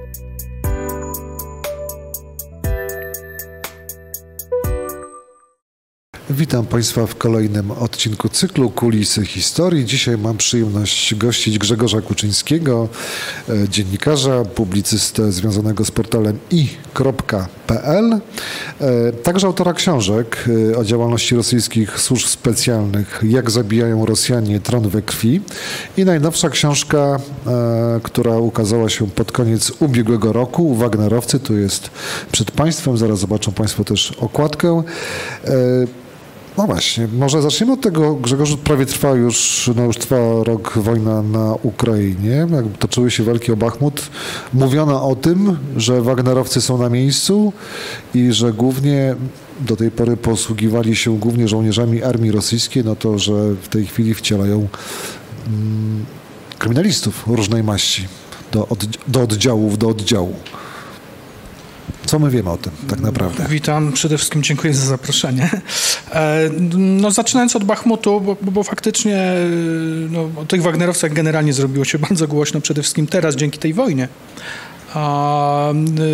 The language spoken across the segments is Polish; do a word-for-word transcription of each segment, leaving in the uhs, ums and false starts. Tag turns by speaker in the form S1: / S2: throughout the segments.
S1: Witam Państwa w kolejnym odcinku cyklu Kulisy Historii. Dzisiaj mam przyjemność gościć Grzegorza Kuczyńskiego, dziennikarza, publicystę związanego z portalem i kropka p l, także autora książek o działalności rosyjskich służb specjalnych Jak zabijają Rosjanie, tron we krwi, i najnowsza książka, która ukazała się pod koniec ubiegłego roku, Wagnerowcy, tu jest przed Państwem, zaraz zobaczą Państwo też okładkę. No właśnie, może zaczniemy od tego, Grzegorzu, prawie trwa już, no już trwa rok wojna na Ukrainie, jak toczyły się walki o Bachmut. Mówiono o tym, że Wagnerowcy są na miejscu i że głównie do tej pory posługiwali się głównie żołnierzami armii rosyjskiej, no to, że w tej chwili wcielają mm, kryminalistów różnej maści do, od, do oddziałów, do oddziału. Co my wiemy o tym tak naprawdę?
S2: Witam, przede wszystkim dziękuję za zaproszenie. No, zaczynając od Bachmutu, bo, bo faktycznie no, o tych Wagnerowcach generalnie zrobiło się bardzo głośno, przede wszystkim teraz dzięki tej wojnie. A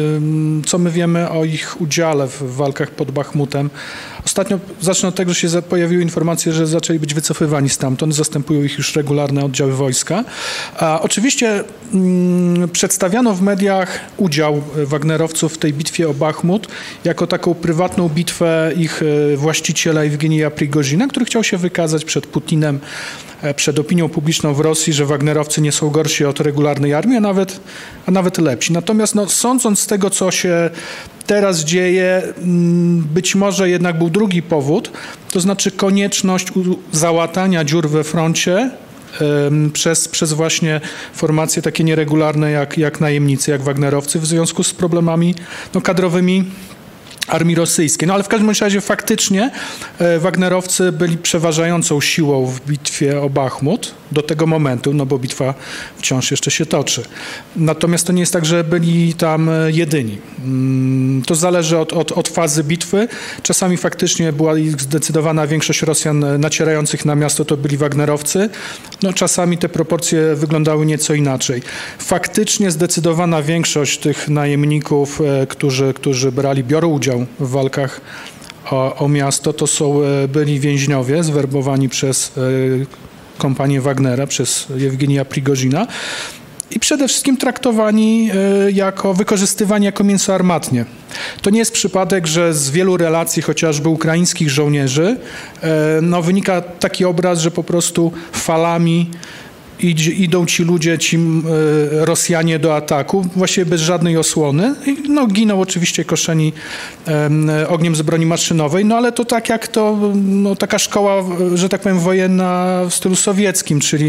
S2: co my wiemy o ich udziale w walkach pod Bachmutem? Ostatnio, zacznę od tego, że się pojawiły informacje, że zaczęli być wycofywani stamtąd, zastępują ich już regularne oddziały wojska. A oczywiście mm, przedstawiano w mediach udział Wagnerowców w tej bitwie o Bachmut jako taką prywatną bitwę ich właściciela Jewgenija Prigozina, który chciał się wykazać przed Putinem, przed opinią publiczną w Rosji, że Wagnerowcy nie są gorsi od regularnej armii, a nawet, a nawet lepsi. Natomiast no, sądząc z tego, co się teraz dzieje, być może jednak był drugi powód, to znaczy konieczność załatania dziur we froncie um, przez, przez właśnie formacje takie nieregularne jak, jak najemnicy, jak Wagnerowcy, w związku z problemami no, kadrowymi armii rosyjskiej. No ale w każdym razie faktycznie e, Wagnerowcy byli przeważającą siłą w bitwie o Bachmut do tego momentu, no bo bitwa wciąż jeszcze się toczy. Natomiast to nie jest tak, że byli tam jedyni. Mm, to zależy od, od, od fazy bitwy. Czasami faktycznie była ich zdecydowana większość Rosjan nacierających na miasto, to byli Wagnerowcy. No czasami te proporcje wyglądały nieco inaczej. Faktycznie zdecydowana większość tych najemników, e, którzy, którzy brali, biorą udział w walkach o, o miasto, to są byli więźniowie zwerbowani przez e, kompanię Wagnera, przez Jewgenija Prigozina i przede wszystkim traktowani e, jako wykorzystywani jako mięso armatnie. To nie jest przypadek, że z wielu relacji chociażby ukraińskich żołnierzy e, no, wynika taki obraz, że po prostu falami idą ci ludzie, ci Rosjanie do ataku, właściwie bez żadnej osłony. No, giną oczywiście koszeni um, ogniem z broni maszynowej, no ale to tak jak to, no, taka szkoła, że tak powiem, wojenna w stylu sowieckim, czyli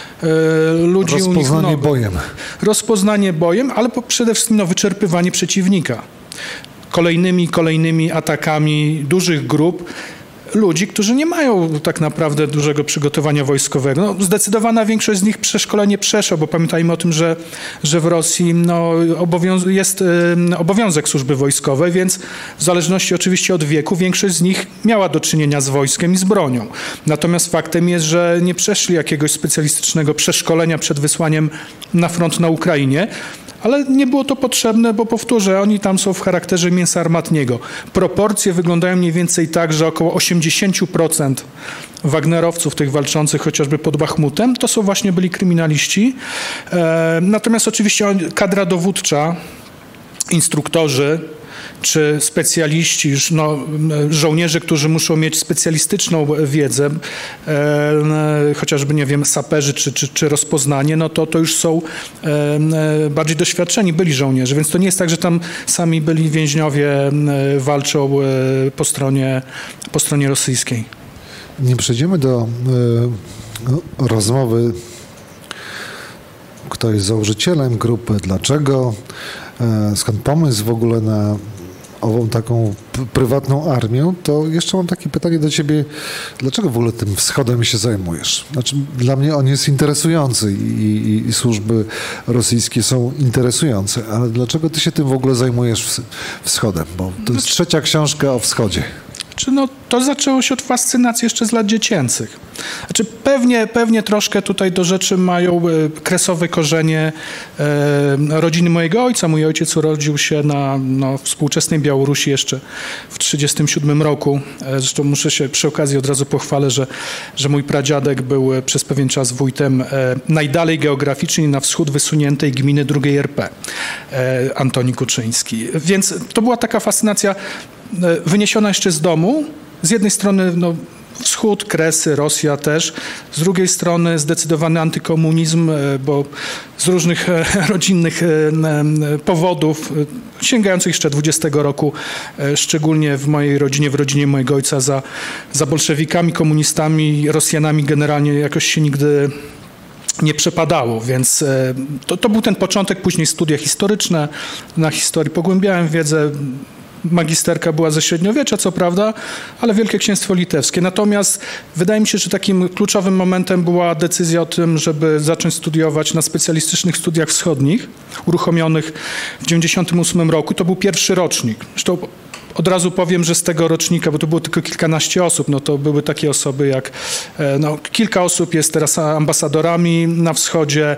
S2: e, ludzi...
S1: Rozpoznanie
S2: u nich, no,
S1: bojem.
S2: Rozpoznanie bojem, ale przede wszystkim no, wyczerpywanie przeciwnika. Kolejnymi, kolejnymi atakami dużych grup, ludzi, którzy nie mają tak naprawdę dużego przygotowania wojskowego. No, zdecydowana większość z nich przeszkolenie przeszła, bo pamiętajmy o tym, że, że w Rosji no, obowiąz- jest y, obowiązek służby wojskowej, więc w zależności oczywiście od wieku większość z nich miała do czynienia z wojskiem i z bronią. Natomiast faktem jest, że nie przeszli jakiegoś specjalistycznego przeszkolenia przed wysłaniem na front na Ukrainie, ale nie było to potrzebne, bo powtórzę, oni tam są w charakterze mięsa armatniego. Proporcje wyglądają mniej więcej tak, że około osiemdziesiąt procent Wagnerowców, tych walczących chociażby pod Bachmutem, to są właśnie byli kryminaliści. E, natomiast oczywiście kadra dowódcza, instruktorzy, czy specjaliści, już no, żołnierze, którzy muszą mieć specjalistyczną wiedzę, e, chociażby, nie wiem, saperzy czy, czy, czy rozpoznanie, no to, to już są e, bardziej doświadczeni, byli żołnierze, więc to nie jest tak, że tam sami byli więźniowie, e, walczą e, po stronie, po stronie rosyjskiej.
S1: Nie przejdziemy do e, rozmowy, kto jest założycielem grupy, dlaczego, e, skąd pomysł w ogóle na ową taką p- prywatną armię, to jeszcze mam takie pytanie do ciebie, dlaczego w ogóle tym wschodem się zajmujesz? Znaczy, dla mnie on jest interesujący i, i, i służby rosyjskie są interesujące, ale dlaczego ty się tym w ogóle zajmujesz wschodem? Bo to jest trzecia książka o wschodzie.
S2: Znaczy, no, to zaczęło się od fascynacji jeszcze z lat dziecięcych. Znaczy, pewnie, pewnie troszkę tutaj do rzeczy mają kresowe korzenie e, rodziny mojego ojca. Mój ojciec urodził się na no, współczesnej Białorusi jeszcze w tysiąc dziewięćset trzydziestym siódmym roku. E, zresztą muszę się przy okazji od razu pochwalę, że, że mój pradziadek był przez pewien czas wójtem e, najdalej geograficznie na wschód wysuniętej gminy drugiej R P, e, Antoni Kuczyński. Więc to była taka fascynacja wyniesiona jeszcze z domu. Z jednej strony no, wschód, Kresy, Rosja też. Z drugiej strony zdecydowany antykomunizm, bo z różnych rodzinnych powodów, sięgających jeszcze dwudziestego roku, szczególnie w mojej rodzinie, w rodzinie mojego ojca, za, za bolszewikami, komunistami, Rosjanami generalnie jakoś się nigdy nie przepadało, więc to, to był ten początek, później studia historyczne. Na historii pogłębiałem wiedzę. Magisterka była ze średniowiecza, co prawda, ale Wielkie Księstwo Litewskie. Natomiast wydaje mi się, że takim kluczowym momentem była decyzja o tym, żeby zacząć studiować na specjalistycznych studiach wschodnich, uruchomionych w tysiąc dziewięćset dziewięćdziesiątym ósmym roku. To był pierwszy rocznik. Zresztą od razu powiem, że z tego rocznika, bo to było tylko kilkanaście osób, no to były takie osoby jak, no kilka osób jest teraz ambasadorami na wschodzie.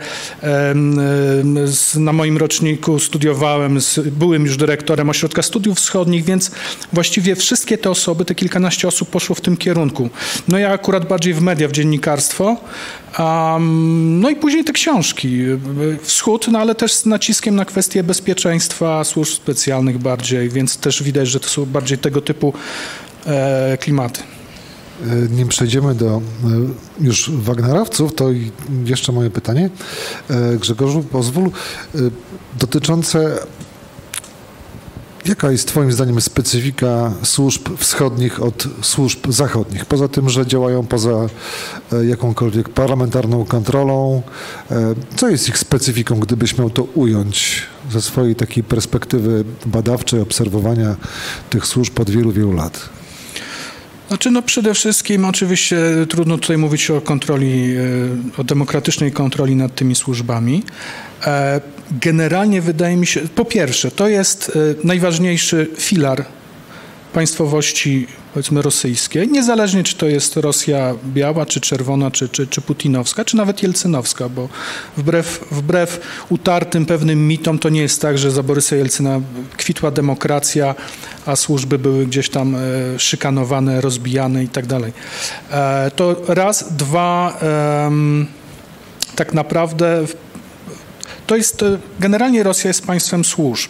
S2: Na moim roczniku studiowałem, z, byłem już dyrektorem Ośrodka Studiów Wschodnich, więc właściwie wszystkie te osoby, te kilkanaście osób poszło w tym kierunku. No ja akurat bardziej w media, w dziennikarstwo. Um, no i później te książki. Wschód, no ale też z naciskiem na kwestie bezpieczeństwa, służb specjalnych bardziej, więc też widać, że to są bardziej tego typu e, klimaty.
S1: Nim przejdziemy do już wagnerowców, to jeszcze moje pytanie. Grzegorzu, pozwól, dotyczące jaka jest twoim zdaniem specyfika służb wschodnich od służb zachodnich? Poza tym, że działają poza jakąkolwiek parlamentarną kontrolą, co jest ich specyfiką, gdybyś miał to ująć ze swojej takiej perspektywy badawczej, obserwowania tych służb od wielu, wielu lat?
S2: Znaczy, no przede wszystkim oczywiście trudno tutaj mówić o kontroli, o demokratycznej kontroli nad tymi służbami. Generalnie wydaje mi się, po pierwsze, to jest najważniejszy filar państwowości, powiedzmy, rosyjskiej, niezależnie czy to jest Rosja biała, czy czerwona, czy, czy, czy putinowska, czy nawet jelcynowska, bo wbrew, wbrew utartym pewnym mitom to nie jest tak, że za Borysa Jelcyna kwitła demokracja, a służby były gdzieś tam szykanowane, rozbijane i tak dalej. To raz, dwa, tak naprawdę to jest, generalnie Rosja jest państwem służb.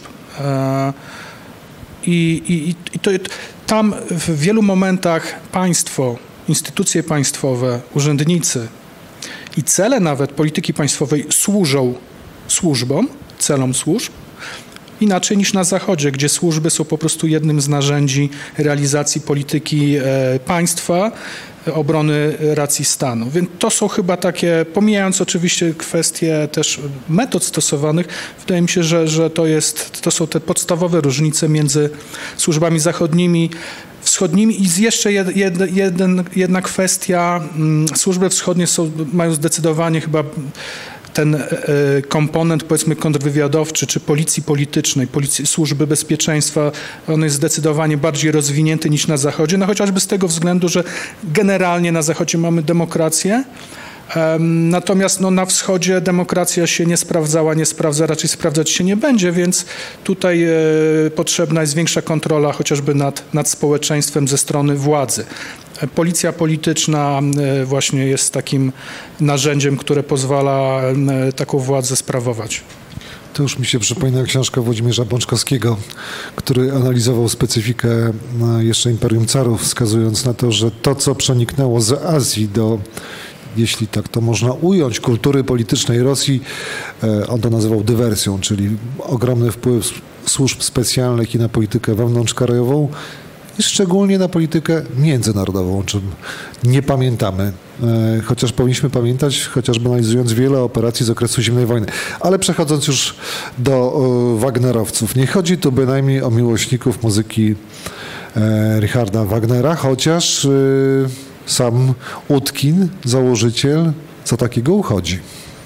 S2: I, i, i to, tam w wielu momentach państwo, instytucje państwowe, urzędnicy i cele nawet polityki państwowej służą służbom, celom służb, inaczej niż na Zachodzie, gdzie służby są po prostu jednym z narzędzi realizacji polityki e, państwa, obrony racji stanu. Więc to są chyba takie, pomijając oczywiście kwestie też metod stosowanych, wydaje mi się, że, że to jest, to są te podstawowe różnice między służbami zachodnimi, wschodnimi i jeszcze jed, jed, jeden, jedna kwestia, służby wschodnie są, mają zdecydowanie chyba ten komponent, powiedzmy, kontrwywiadowczy, czy policji politycznej, policji, służby bezpieczeństwa, on jest zdecydowanie bardziej rozwinięty niż na Zachodzie, no chociażby z tego względu, że generalnie na Zachodzie mamy demokrację, um, natomiast no, na Wschodzie demokracja się nie sprawdzała, nie sprawdza, raczej sprawdzać się nie będzie, więc tutaj e, potrzebna jest większa kontrola chociażby nad, nad społeczeństwem ze strony władzy. Policja polityczna właśnie jest takim narzędziem, które pozwala taką władzę sprawować.
S1: To już mi się przypomina książka Włodzimierza Bączkowskiego, który analizował specyfikę jeszcze Imperium Carów, wskazując na to, że to, co przeniknęło z Azji do, jeśli tak to można ująć, kultury politycznej Rosji, on to nazywał dywersją, czyli ogromny wpływ służb specjalnych i na politykę wewnątrzkrajową, i szczególnie na politykę międzynarodową, o czym nie pamiętamy, chociaż powinniśmy pamiętać, chociażby analizując wiele operacji z okresu zimnej wojny. Ale przechodząc już do Wagnerowców, nie chodzi tu bynajmniej o miłośników muzyki Richarda Wagnera, chociaż sam Utkin, założyciel, co takiego uchodzi.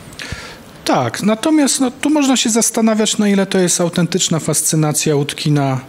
S2: Tak, natomiast no, tu można się zastanawiać, na ile to jest autentyczna fascynacja Utkina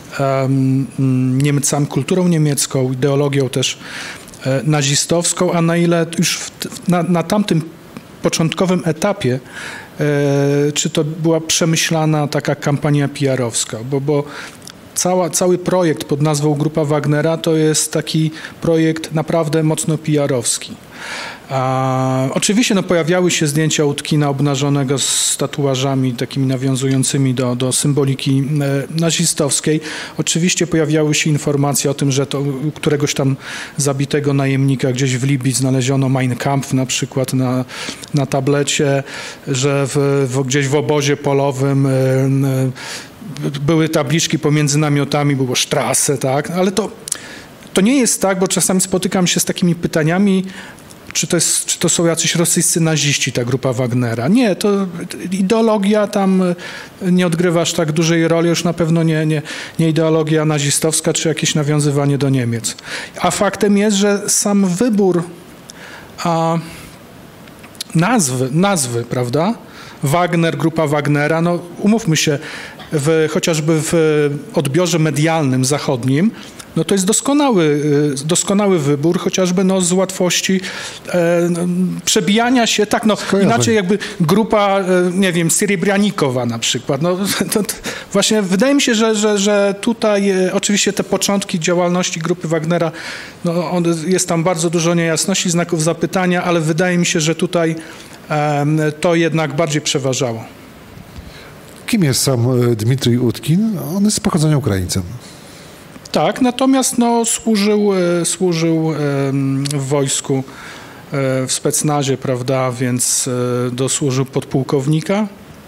S2: Niemcami, kulturą niemiecką, ideologią też nazistowską, a na ile już w, na, na tamtym początkowym etapie, czy to była przemyślana taka kampania P R-owska, bo, bo cała, cały projekt pod nazwą Grupa Wagnera to jest taki projekt naprawdę mocno P R-owski. A, oczywiście no, pojawiały się zdjęcia Utkina obnażonego z tatuażami takimi nawiązującymi do, do symboliki e, nazistowskiej. Oczywiście pojawiały się informacje o tym, że to któregoś tam zabitego najemnika gdzieś w Libii znaleziono Mein Kampf na przykład na, na tablecie, że w, w, gdzieś w obozie polowym e, e, były tabliczki pomiędzy namiotami, było Strasse, tak? Ale to, to nie jest tak, bo czasami spotykam się z takimi pytaniami, Czy to, jest, czy to są jacyś rosyjscy naziści, ta grupa Wagnera? Nie, to ideologia tam nie odgrywa aż tak dużej roli, już na pewno nie, nie, nie ideologia nazistowska, czy jakieś nawiązywanie do Niemiec. A faktem jest, że sam wybór a, nazwy, nazwy, prawda? Wagner, grupa Wagnera, no umówmy się, w, chociażby w odbiorze medialnym zachodnim, no to jest doskonały, doskonały wybór, chociażby no z łatwości e, przebijania się, tak no Skojarzeń. Inaczej jakby grupa, e, nie wiem, Serebrjanikowa na przykład. No, to, to właśnie wydaje mi się, że, że, że tutaj e, oczywiście te początki działalności grupy Wagnera, no on, jest tam bardzo dużo niejasności, znaków zapytania, ale wydaje mi się, że tutaj e, to jednak bardziej przeważało.
S1: Kim jest sam Dmitrij Utkin? On jest z pochodzenia Ukraińcem.
S2: Tak, natomiast no, służył, służył w wojsku, w specnazie, prawda, więc dosłużył podpułkownika.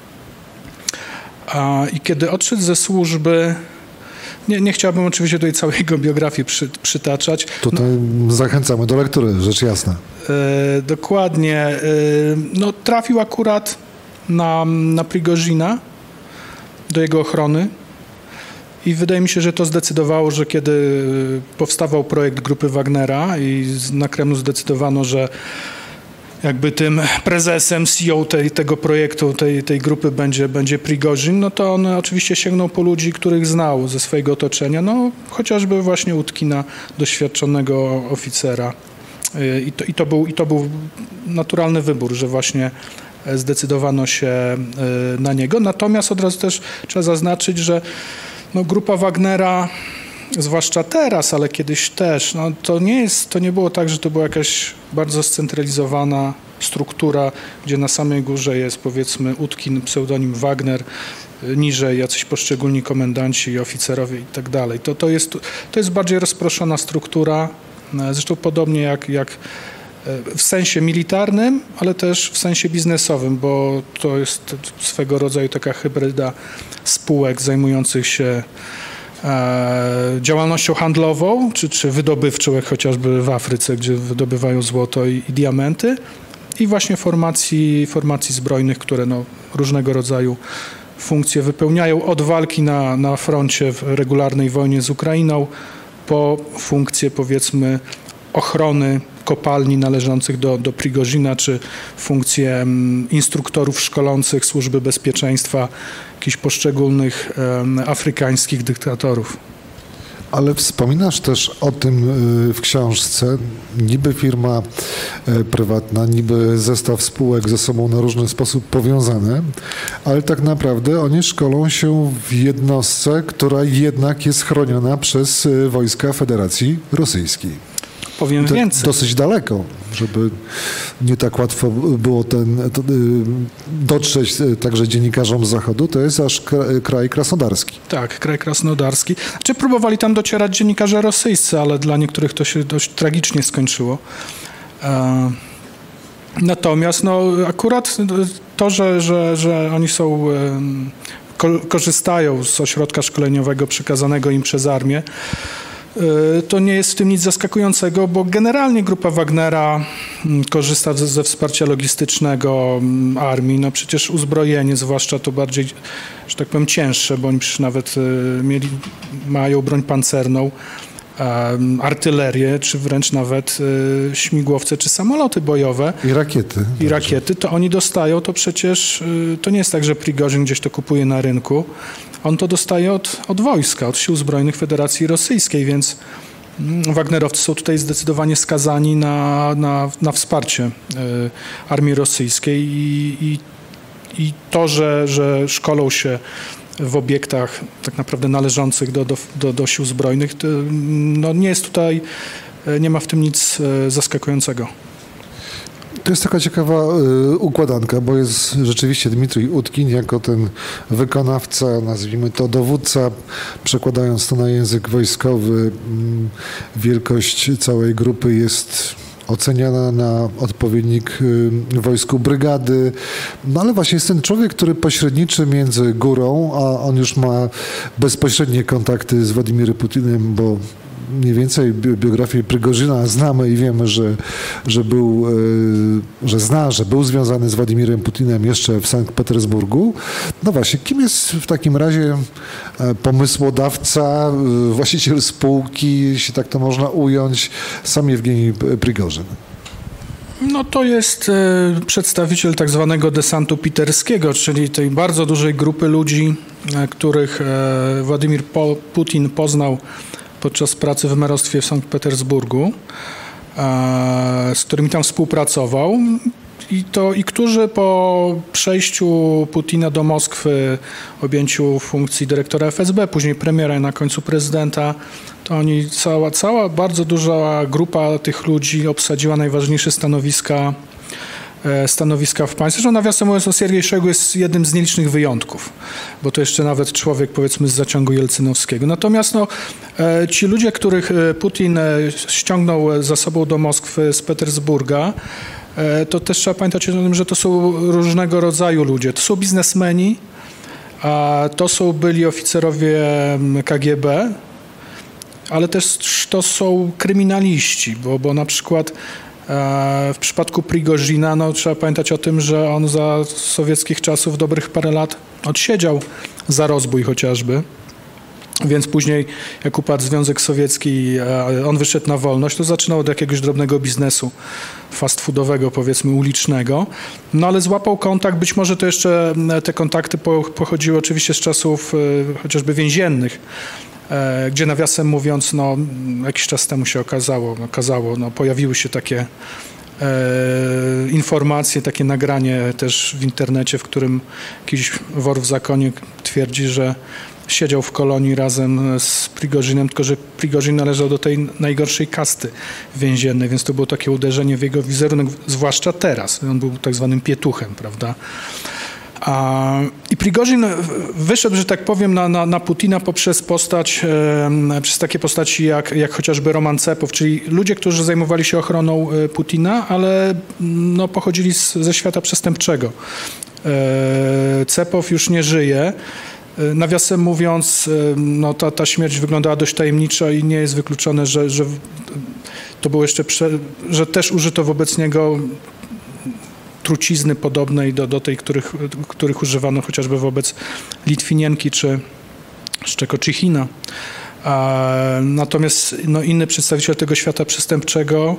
S2: I kiedy odszedł ze służby, nie, nie chciałbym oczywiście tutaj całej jego biografii przy, przytaczać.
S1: Tutaj no, zachęcamy do lektury, rzecz jasna.
S2: E, dokładnie. E, no, trafił akurat na, na Prigozina, do jego ochrony. I wydaje mi się, że to zdecydowało, że kiedy powstawał projekt grupy Wagnera i na Kremlu zdecydowano, że jakby tym prezesem, C E O tej, tego projektu, tej, tej grupy będzie, będzie Prigozin, no to on oczywiście sięgnął po ludzi, których znał ze swojego otoczenia, no chociażby właśnie Utkina, doświadczonego oficera. I to, i to, był, i to był naturalny wybór, że właśnie zdecydowano się na niego. Natomiast od razu też trzeba zaznaczyć, że no, grupa Wagnera, zwłaszcza teraz, ale kiedyś też, no, to nie jest, to nie było tak, że to była jakaś bardzo scentralizowana struktura, gdzie na samej górze jest powiedzmy Utkin, pseudonim Wagner, niżej jacyś poszczególni komendanci, oficerowie i tak dalej. To, to, jest, to jest bardziej rozproszona struktura, zresztą podobnie jak, jak w sensie militarnym, ale też w sensie biznesowym, bo to jest swego rodzaju taka hybryda spółek zajmujących się e, działalnością handlową, czy, czy wydobywczą, jak chociażby w Afryce, gdzie wydobywają złoto i, i diamenty, i właśnie formacji, formacji zbrojnych, które no, różnego rodzaju funkcje wypełniają, od walki na, na froncie w regularnej wojnie z Ukrainą, po funkcje powiedzmy ochrony kopalni należących do, do Prigozina, czy funkcje um, instruktorów szkolących służby bezpieczeństwa jakichś poszczególnych um, afrykańskich dyktatorów.
S1: Ale wspominasz też o tym w książce, niby firma prywatna, niby zestaw spółek ze sobą na różny sposób powiązane, ale tak naprawdę oni szkolą się w jednostce, która jednak jest chroniona przez wojska Federacji Rosyjskiej.
S2: Powiem
S1: to
S2: więcej.
S1: Dosyć daleko, żeby nie tak łatwo było ten, to, dotrzeć także dziennikarzom z Zachodu, to jest aż kraj krasnodarski.
S2: Tak, kraj krasnodarski. Znaczy próbowali tam docierać dziennikarze rosyjscy, ale dla niektórych to się dość tragicznie skończyło. E, natomiast no, akurat to, że, że, że oni są, ko, korzystają z ośrodka szkoleniowego przekazanego im przez armię, to nie jest w tym nic zaskakującego, bo generalnie grupa Wagnera korzysta ze, ze wsparcia logistycznego armii. No przecież uzbrojenie, zwłaszcza to bardziej, że tak powiem, cięższe, bo oni przecież nawet mieli, mają broń pancerną, artylerię, czy wręcz nawet śmigłowce, czy samoloty bojowe.
S1: I rakiety.
S2: I
S1: dobrze.
S2: rakiety, to oni dostają, to przecież, to nie jest tak, że Prigorzyn gdzieś to kupuje na rynku. On to dostaje od, od wojska, od Sił Zbrojnych Federacji Rosyjskiej, więc Wagnerowcy są tutaj zdecydowanie skazani na, na, na wsparcie y, armii rosyjskiej i, i, i to, że, że szkolą się w obiektach tak naprawdę należących do, do, do, do Sił Zbrojnych, to, no nie jest tutaj, nie ma w tym nic zaskakującego.
S1: To jest taka ciekawa y, układanka, bo jest rzeczywiście Dmitrij Utkin jako ten wykonawca, nazwijmy to dowódca, przekładając to na język wojskowy, y, wielkość całej grupy jest oceniana na odpowiednik y, wojsku brygady, no ale właśnie jest ten człowiek, który pośredniczy między górą, a on już ma bezpośrednie kontakty z Władimirem Putinem, bo mniej więcej biografię Prigorzyna znamy i wiemy, że, że był, że zna, że był związany z Władimirem Putinem jeszcze w Sankt Petersburgu. No właśnie, kim jest w takim razie pomysłodawca, właściciel spółki, jeśli tak to można ująć, sam Jewgenij Prigorzyn?
S2: No to jest e, przedstawiciel tak zwanego desantu piterskiego, czyli tej bardzo dużej grupy ludzi, e, których e, Władimir po, Putin poznał podczas pracy w merostwie w Sankt Petersburgu, e, z którymi tam współpracował i, to, i którzy po przejściu Putina do Moskwy, objęciu funkcji dyrektora F S B, później premiera i na końcu prezydenta, to oni, cała, cała bardzo duża grupa tych ludzi obsadziła najważniejsze stanowiska stanowiska w państwie. Zresztą nawiasem mówiąc, no Siergiej Szojgu jest jednym z nielicznych wyjątków, bo to jeszcze nawet człowiek, powiedzmy, z zaciągu jelcynowskiego. Natomiast no, ci ludzie, których Putin ściągnął za sobą do Moskwy z Petersburga, to też trzeba pamiętać o tym, że to są różnego rodzaju ludzie. To są biznesmeni, a to są byli oficerowie K G B, ale też to są kryminaliści, bo, bo na przykład w przypadku Prigorzyna no, trzeba pamiętać o tym, że on za sowieckich czasów dobrych parę lat odsiedział za rozbój chociażby. Więc później, jak upadł Związek Sowiecki, on wyszedł na wolność, to zaczynał od jakiegoś drobnego biznesu fast foodowego, powiedzmy ulicznego. No ale złapał kontakt, być może to jeszcze te kontakty pochodziły oczywiście z czasów chociażby więziennych, gdzie nawiasem mówiąc, no jakiś czas temu się okazało, okazało no, pojawiły się takie e, informacje, takie nagranie też w internecie, w którym jakiś wor w zakonie twierdzi, że siedział w kolonii razem z Prigorzynem, tylko że Prigorzyn należał do tej najgorszej kasty więziennej, więc to było takie uderzenie w jego wizerunek, zwłaszcza teraz. On był tak zwanym pietuchem, prawda? A, I Prigorzyn wyszedł, że tak powiem, na, na, na Putina poprzez postać, e, przez takie postaci jak, jak chociażby Roman Cepow, czyli ludzie, którzy zajmowali się ochroną Putina, ale no, pochodzili z, ze świata przestępczego. E, Cepow już nie żyje. Nawiasem mówiąc, no ta, ta śmierć wyglądała dość tajemniczo i nie jest wykluczone, że, że to było jeszcze, prze, że też użyto wobec niego trucizny podobnej do, do tej, których, których używano chociażby wobec Litwinienki czy Szczekoczychina. Natomiast no, inny przedstawiciel tego świata przestępczego,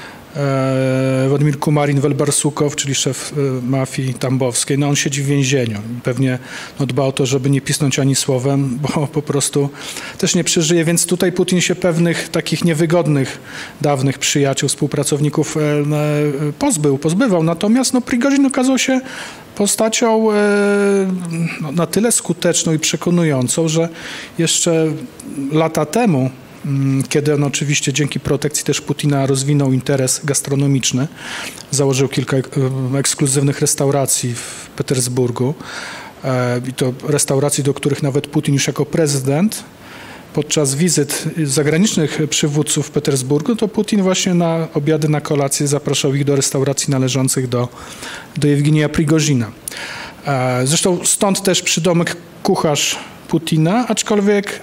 S2: e, Władimir Kumarin Welbarsukow, czyli szef e, mafii tambowskiej, no on siedzi w więzieniu. Pewnie no, dba o to, żeby nie pisnąć ani słowem, bo po prostu też nie przeżyje, więc tutaj Putin się pewnych takich niewygodnych, dawnych przyjaciół, współpracowników e, e, pozbył, pozbywał. Natomiast no, Prigorzyn okazał się postacią e, no, na tyle skuteczną i przekonującą, że jeszcze lata temu, kiedy on oczywiście dzięki protekcji też Putina rozwinął interes gastronomiczny, założył kilka ekskluzywnych restauracji w Petersburgu i to restauracji, do których nawet Putin już jako prezydent podczas wizyt zagranicznych przywódców w Petersburgu, to Putin właśnie na obiady, na kolację zapraszał ich do restauracji należących do, do Jewgenija Prigorzyna. Zresztą stąd też przydomek kucharz Putina, aczkolwiek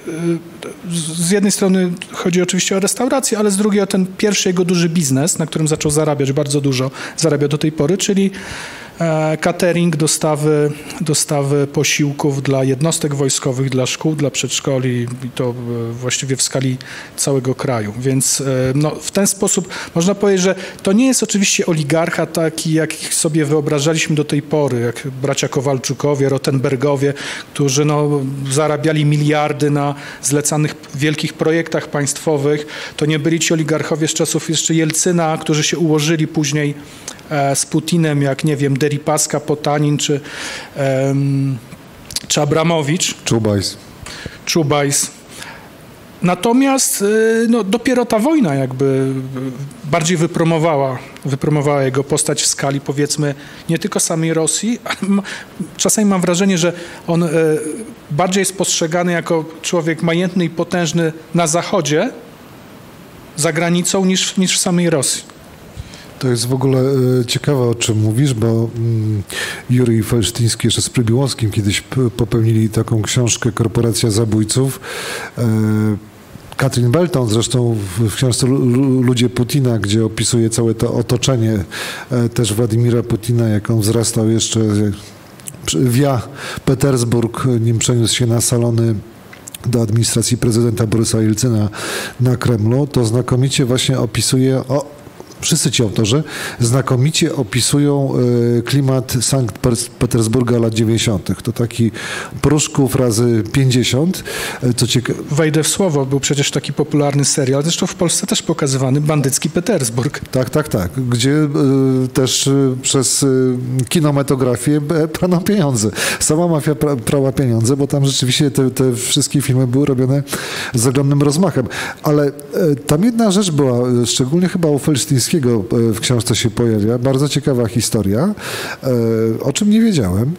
S2: z jednej strony chodzi oczywiście o restaurację, ale z drugiej o ten pierwszy jego duży biznes, na którym zaczął zarabiać bardzo dużo, zarabia do tej pory, czyli catering, dostawy, dostawy posiłków dla jednostek wojskowych, dla szkół, dla przedszkoli i to właściwie w skali całego kraju. Więc no, w ten sposób można powiedzieć, że to nie jest oczywiście oligarcha taki, jak sobie wyobrażaliśmy do tej pory, jak bracia Kowalczukowie, Rottenbergowie, którzy no, zarabiali miliardy na zlecanych wielkich projektach państwowych. To nie byli ci oligarchowie z czasów jeszcze Jelcyna, którzy się ułożyli później z Putinem, jak nie wiem, Deripaska, Potanin czy, um, czy Abramowicz.
S1: Czubajs.
S2: Czubajs. Natomiast no, dopiero ta wojna jakby bardziej wypromowała, wypromowała jego postać w skali, powiedzmy, nie tylko samej Rosji, ale ma, czasami mam wrażenie, że on e, bardziej jest postrzegany jako człowiek majętny i potężny na Zachodzie, za granicą, niż, niż w samej Rosji.
S1: To jest w ogóle e, ciekawe, o czym mówisz, bo mm, Jurij Felsztyński jeszcze z Prybiłowskim kiedyś p- popełnili taką książkę Korporacja Zabójców. E, Katrin Belton zresztą w, w książce Ludzie Putina, gdzie opisuje całe to otoczenie e, też Władimira Putina, jak on wzrastał jeszcze, wia Petersburg, nim przeniósł się na salony do administracji prezydenta Borysa Jelcyna na Kremlu, to znakomicie właśnie opisuje, o, wszyscy ci autorzy znakomicie opisują y, klimat Sankt Petersburga lat dziewięćdziesiątych. To taki Pruszków razy pięćdziesiąt. Co cieka-
S2: Wejdę w słowo, był przecież taki popularny serial, zresztą w Polsce też pokazywany, Bandycki Petersburg.
S1: Tak, tak, tak. Gdzie y, też y, przez y, kinematografię prano pieniądze. Sama mafia pra, prała pieniądze, bo tam rzeczywiście te, te wszystkie filmy były robione z ogromnym rozmachem. Ale y, tam jedna rzecz była, y, szczególnie chyba u Felsztyńskiego w książce się pojawia. Bardzo ciekawa historia, o czym nie wiedziałem.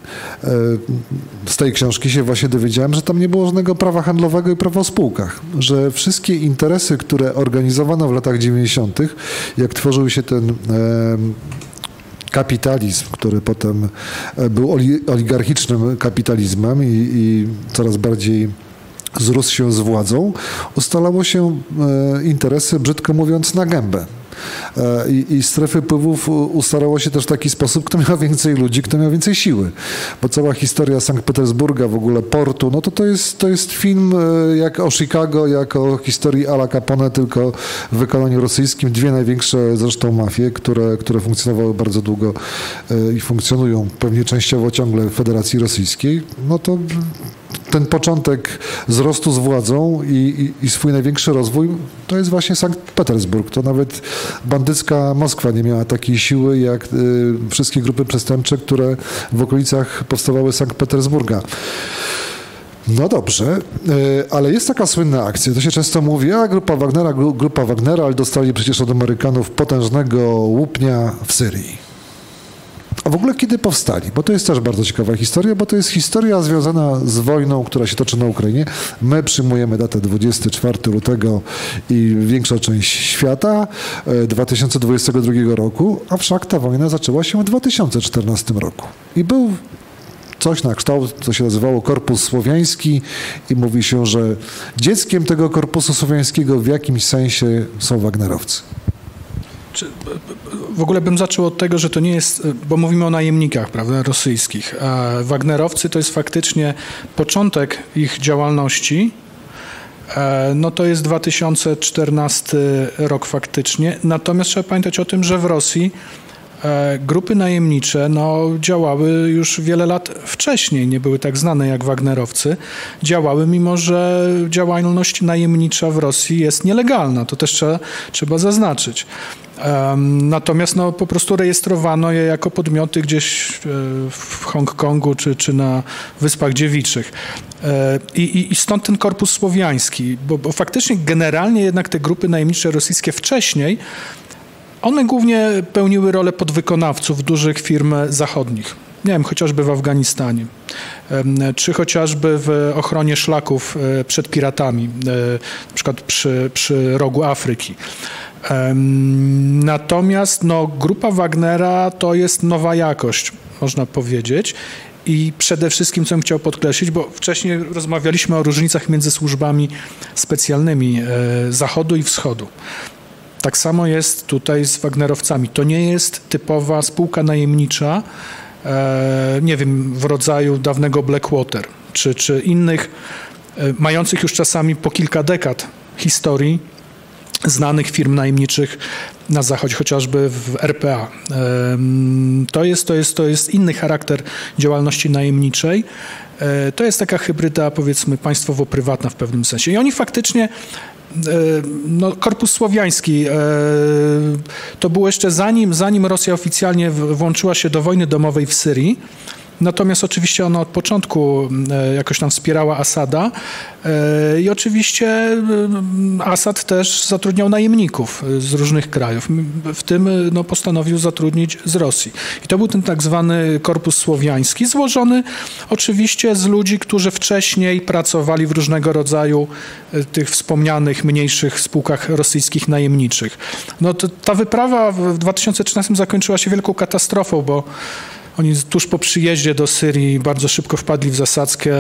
S1: Z tej książki się właśnie dowiedziałem, że tam nie było żadnego prawa handlowego i prawa o spółkach. Że wszystkie interesy, które organizowano w latach dziewięćdziesiątych, jak tworzył się ten kapitalizm, który potem był oligarchicznym kapitalizmem i, i coraz bardziej zrósł się z władzą, ustalało się interesy, brzydko mówiąc, na gębę. I, I strefy wpływów ustalało się też w taki sposób, kto miał więcej ludzi, kto miał więcej siły. Bo cała historia Sankt Petersburga, w ogóle portu, no to to jest, to jest film jak o Chicago, jak o historii Ala Capone, tylko w wykonaniu rosyjskim. Dwie największe zresztą mafie, które, które funkcjonowały bardzo długo i funkcjonują pewnie częściowo ciągle w Federacji Rosyjskiej. No to ten początek wzrostu z władzą i, i, i swój największy rozwój to jest właśnie Sankt Petersburg. To nawet bandycka Moskwa nie miała takiej siły jak y, wszystkie grupy przestępcze, które w okolicach powstawały Sankt Petersburga. No dobrze, y, ale jest taka słynna akcja, to się często mówi, a grupa Wagnera, gru, grupa Wagnera, ale dostali przecież od Amerykanów potężnego łupnia w Syrii. A w ogóle kiedy powstali? Bo to jest też bardzo ciekawa historia, bo to jest historia związana z wojną, która się toczy na Ukrainie. My przyjmujemy datę dwudziestego czwartego lutego i większa część świata dwa tysiące dwudziestego drugiego roku, a wszak ta wojna zaczęła się w dwa tysiące czternastym roku. I był coś na kształt, co się nazywało Korpus Słowiański i mówi się, że dzieckiem tego Korpusu Słowiańskiego w jakimś sensie są Wagnerowcy.
S2: Czy, w ogóle bym zaczął od tego, że to nie jest, bo mówimy o najemnikach, prawda, rosyjskich. A Wagnerowcy to jest faktycznie początek ich działalności. No to jest dwa tysiące czternasty rok faktycznie. Natomiast trzeba pamiętać o tym, że w Rosji grupy najemnicze no, działały już wiele lat wcześniej, nie były tak znane jak Wagnerowcy. Działały, mimo że działalność najemnicza w Rosji jest nielegalna. To też trzeba, trzeba zaznaczyć. Um, natomiast no, po prostu rejestrowano je jako podmioty gdzieś e, w Hongkongu czy, czy na Wyspach Dziewiczych. E, i, I stąd ten korpus słowiański, bo, bo faktycznie generalnie jednak te grupy najemnicze rosyjskie wcześniej one głównie pełniły rolę podwykonawców dużych firm zachodnich. Nie wiem, chociażby w Afganistanie, czy chociażby w ochronie szlaków przed piratami, na przykład przy, przy rogu Afryki. Natomiast no, grupa Wagnera to jest nowa jakość, można powiedzieć. I przede wszystkim, co bym chciał podkreślić, bo wcześniej rozmawialiśmy o różnicach między służbami specjalnymi Zachodu i Wschodu. Tak samo jest tutaj z Wagnerowcami. To nie jest typowa spółka najemnicza, nie wiem, w rodzaju dawnego Blackwater, czy, czy innych, mających już czasami po kilka dekad historii, znanych firm najemniczych na Zachodzie, chociażby w R P A. To jest, to jest, to jest inny charakter działalności najemniczej. To jest taka hybryda, powiedzmy, państwowo-prywatna w pewnym sensie. I oni faktycznie, no, Korpus Słowiański, to było jeszcze zanim, zanim Rosja oficjalnie włączyła się do wojny domowej w Syrii. Natomiast oczywiście ona od początku jakoś tam wspierała Asada i oczywiście Asad też zatrudniał najemników z różnych krajów, w tym no, postanowił zatrudnić z Rosji. I to był ten tak zwany Korpus Słowiański, złożony oczywiście z ludzi, którzy wcześniej pracowali w różnego rodzaju tych wspomnianych mniejszych spółkach rosyjskich najemniczych. No to, ta wyprawa w dwa tysiące trzynastym zakończyła się wielką katastrofą, bo oni tuż po przyjeździe do Syrii bardzo szybko wpadli w zasadzkę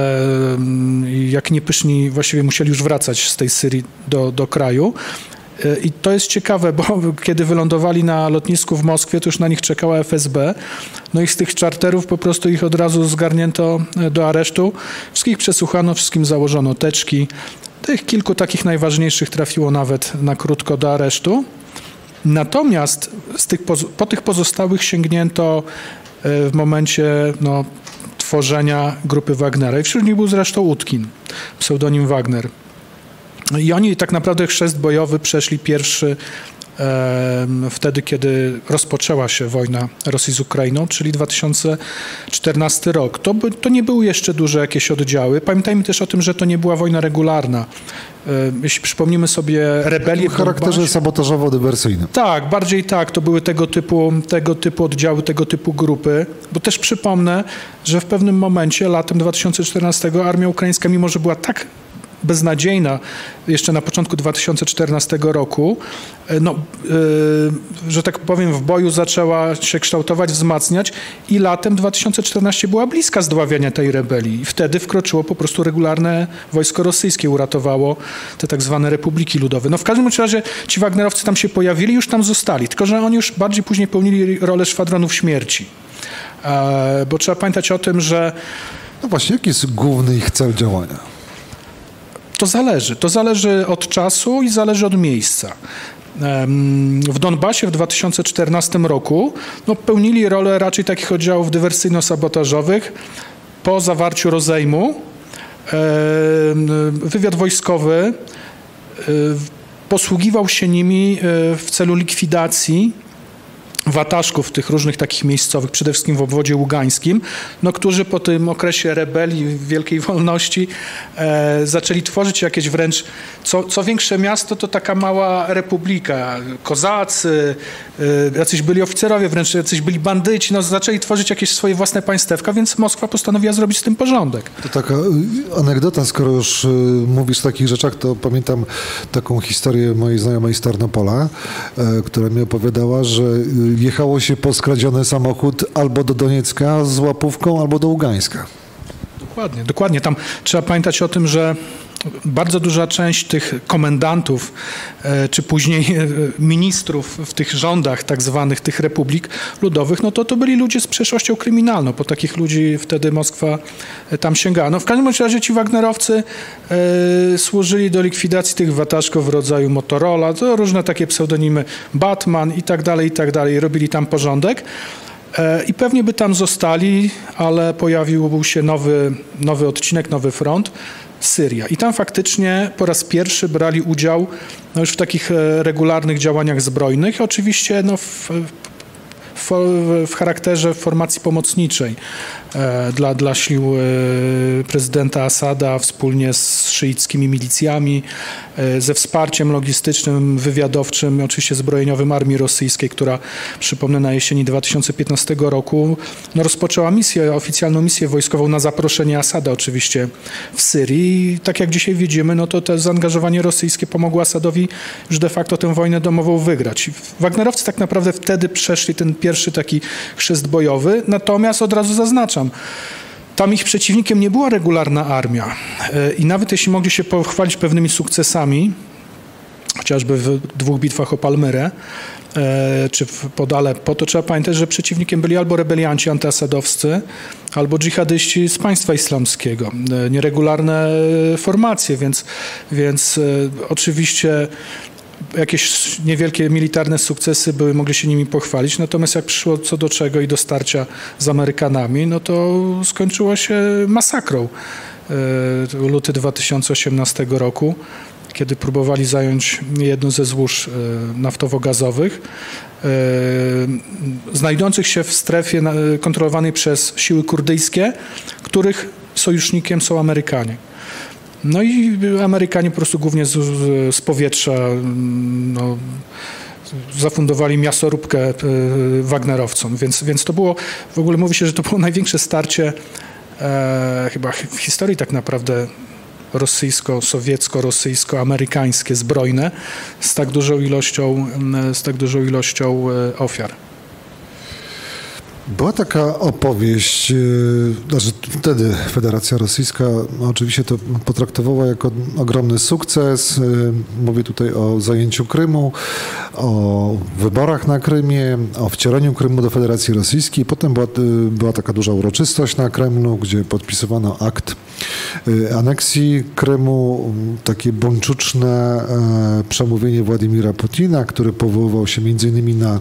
S2: i jak niepyszni właściwie musieli już wracać z tej Syrii do, do kraju. I to jest ciekawe, bo kiedy wylądowali na lotnisku w Moskwie, to już na nich czekała F S B. No i z tych czarterów po prostu ich od razu zgarnięto do aresztu. Wszystkich przesłuchano, wszystkim założono teczki. Tych kilku takich najważniejszych trafiło nawet na krótko do aresztu. Natomiast z tych, po tych pozostałych sięgnięto w momencie no, tworzenia grupy Wagnera. I wśród nich był zresztą Utkin, pseudonim Wagner. I oni tak naprawdę chrzest bojowy przeszli pierwszy e, wtedy, kiedy rozpoczęła się wojna Rosji z Ukrainą, czyli dwa tysiące czternasty rok. To, by, to nie były jeszcze duże jakieś oddziały. Pamiętajmy też o tym, że to nie była wojna regularna. Jeśli przypomnimy sobie rebelię
S1: w charakterze sabotażowo-dywersyjnym.
S2: Tak, bardziej tak. To były tego typu, tego typu oddziały, tego typu grupy. Bo też przypomnę, że w pewnym momencie, latem dwa tysiące czternastego, armia ukraińska, mimo że była tak beznadziejna jeszcze na początku dwa tysiące czternastego roku, no, yy, że tak powiem, w boju zaczęła się kształtować, wzmacniać i latem dwa tysiące czternastego była bliska zdławiania tej rebelii. I wtedy wkroczyło po prostu regularne wojsko rosyjskie, uratowało te tak zwane republiki ludowe. No w każdym razie ci wagnerowcy tam się pojawili, już tam zostali, tylko że oni już bardziej później pełnili rolę szwadronów śmierci. E, bo trzeba pamiętać o tym, że...
S1: No właśnie, jaki jest główny ich cel działania?
S2: To zależy. To zależy od czasu i zależy od miejsca. W Donbasie w dwa tysiące czternastym roku no, pełnili rolę raczej takich oddziałów dywersyjno-sabotażowych. Po zawarciu rozejmu wywiad wojskowy posługiwał się nimi w celu likwidacji wataszków tych różnych takich miejscowych, przede wszystkim w obwodzie ługańskim, no, którzy po tym okresie rebelii, wielkiej wolności e, zaczęli tworzyć jakieś wręcz, co, co większe miasto, to taka mała republika. Kozacy, e, jacyś byli oficerowie, wręcz jacyś byli bandyci, no, zaczęli tworzyć jakieś swoje własne państewka, więc Moskwa postanowiła zrobić z tym porządek.
S1: To taka anegdota, skoro już mówisz o takich rzeczach, to pamiętam taką historię mojej znajomej z Tarnopola, e, która mi opowiadała, że jechało się po skradziony samochód albo do Doniecka z łapówką, albo do Ługańska.
S2: Dokładnie, dokładnie. Tam trzeba pamiętać o tym, że bardzo duża część tych komendantów, czy później ministrów w tych rządach tak zwanych tych republik ludowych, no to to byli ludzie z przeszłością kryminalną. Po takich ludzi wtedy Moskwa tam sięgała. No w każdym razie ci wagnerowcy e, służyli do likwidacji tych wataszków w rodzaju Motorola, to różne takie pseudonimy Batman i tak dalej, i tak dalej. Robili tam porządek. I pewnie by tam zostali, ale pojawił się nowy, nowy odcinek, nowy front, Syria. I tam faktycznie po raz pierwszy brali udział no już w takich regularnych działaniach zbrojnych, oczywiście no w, w, w charakterze formacji pomocniczej e, dla, dla sił e, prezydenta Asada wspólnie z szyickimi milicjami, e, ze wsparciem logistycznym, wywiadowczym, oczywiście zbrojeniowym armii rosyjskiej, która, przypomnę, na jesieni dwa tysiące piętnastego roku no, rozpoczęła misję, oficjalną misję wojskową na zaproszenie Asada oczywiście w Syrii. I tak jak dzisiaj widzimy, no to to zaangażowanie rosyjskie pomogło Asadowi już de facto tę wojnę domową wygrać. Wagnerowcy tak naprawdę wtedy przeszli ten pierwszy taki chrzest bojowy, natomiast od razu zaznaczam, tam ich przeciwnikiem nie była regularna armia i nawet jeśli mogli się pochwalić pewnymi sukcesami, chociażby w dwóch bitwach o Palmyrę, czy pod Aleppo, to trzeba pamiętać, że przeciwnikiem byli albo rebelianci antyasadowscy, albo dżihadyści z państwa islamskiego. Nieregularne formacje, więc, więc oczywiście jakieś niewielkie militarne sukcesy były, mogli się nimi pochwalić, natomiast jak przyszło co do czego i do starcia z Amerykanami, no to skończyło się masakrą. Luty dwa tysiące osiemnastego roku, kiedy próbowali zająć jedno ze złóż naftowo-gazowych, znajdujących się w strefie kontrolowanej przez siły kurdyjskie, których sojusznikiem są Amerykanie. No i Amerykanie po prostu głównie z, z powietrza no, zafundowali miastoróbkę wagnerowcom, więc, więc to było, w ogóle mówi się, że to było największe starcie e, chyba w historii tak naprawdę rosyjsko-sowiecko-rosyjsko-amerykańskie, zbrojne, z tak dużą ilością, z tak dużą ilością ofiar.
S1: Była taka opowieść, znaczy wtedy Federacja Rosyjska oczywiście to potraktowała jako ogromny sukces. Mówię tutaj o zajęciu Krymu, o wyborach na Krymie, o wcieleniu Krymu do Federacji Rosyjskiej. Potem była, była taka duża uroczystość na Kremlu, gdzie podpisywano akt aneksji Krymu, takie buńczuczne przemówienie Władimira Putina, który powoływał się między innymi na